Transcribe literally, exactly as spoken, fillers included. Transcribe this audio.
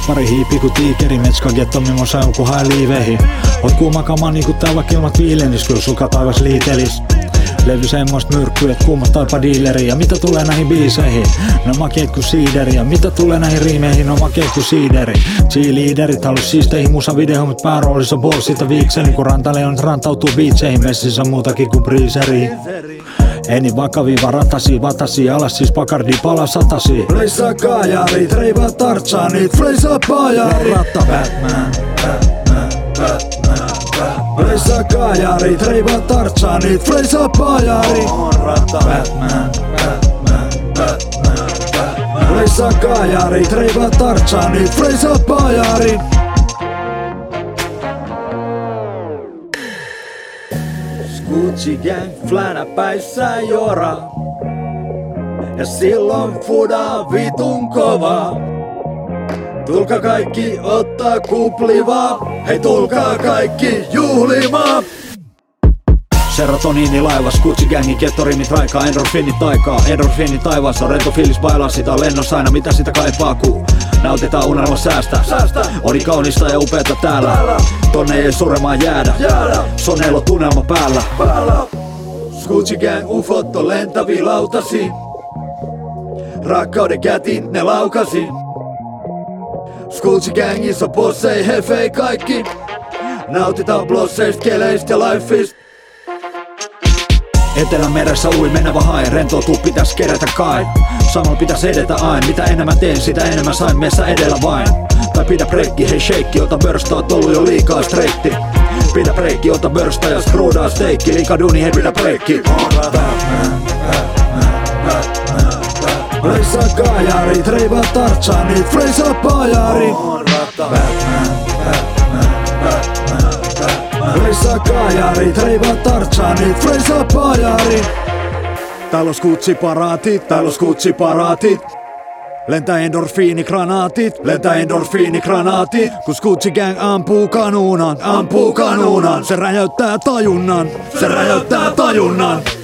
Pari hiipi ku tiikeri, metska getto mimosa joku hae liiveihin. Oot kuuma kama niinku tää vaikka ilmat viilenis, kyl suka taivas liitelis. Levy semmoist myrkkyä, et kuumat taipa dealeri. Ja mitä tulee näihin biiseihin? No makeet ku siideri. Ja mitä tulee näihin riimeihin? No makeet ku siideri. Cheerleaderit halus siisteihin musavideo, mut pääroolissa on bossita viikseli. Kun rantaleonit rantautuu beatseihin, messissä muutakin ku breezeri. Ei niin vakavia vaan ratasi, vatasi, alas siis pakardi pala satasi. Fleissa kaajarit, reivaa tartsaanit, fleissa paajarit. Ratta Batman, Batman, Batman, Batman. Fleissa kaajarit, reivaa tartsaanit, fleissa paajarit. Batman, Batman, Batman, Batman. Fleissa kaajarit, reivaa tartsaanit, fleissa paajarit. Gucci gang flänä päissään jora. Ja silloin fuda vitun kova. Tulkaa kaikki ottaa kuplivaa. Hei tulkaa kaikki juhlimaan. Serotoniini laivas, Gucci gangi, kettorimit raikaa, endorfiinit taikaa. Endorfiinit taivaassa, on rento fiilis bailaa sitä lennossa aina mitä sitä kaipaa ku nautitaan unelma säästä. Säästä. Oli kaunista ja upeata täällä. Täällä. Tonne ei suremaan jäädä. Jäädä. Soneilla tunnelma päällä. Päällä. Gucci gang ufot on lentävi lautasi. Rakkauden kätin ne laukasi. Gucci gangissa on bossei, hefei kaikki. Nautitaan blosseist, keleist ja lifeist. Etelämeressä ui menevä hae, rentoutuu pitäis kerätä kai. Samalla pitäis edetä aina, mitä enemmän teen, sitä enemmän sain meissä edellä vain. Tai pidä breikki, hei sheikki, ota börstä, oot ollut jo liikaa streitti. Pidä breikki, ota börstä ja skruudaa steikki, liika duuni, hei pidä breikki. Batman, Batman, Batman, Batman. Fleissa kaajarit, reivaa tartsaanit, fleissa paajarit. Batman, Batman, Batman, Batman. Fleissa kaajarit, reivaa tartsaanit, fleissa paajarit. Täällä on Gucci-paraatit, täällä on Gucci-paraatit. Lentää endorfiinikranaatit, lentää endorfiinikranaatit. Kun Gucci gang ampuu kanuunan, ampuu kanuunan. Se räjäyttää tajunnan, se räjäyttää tajunnan.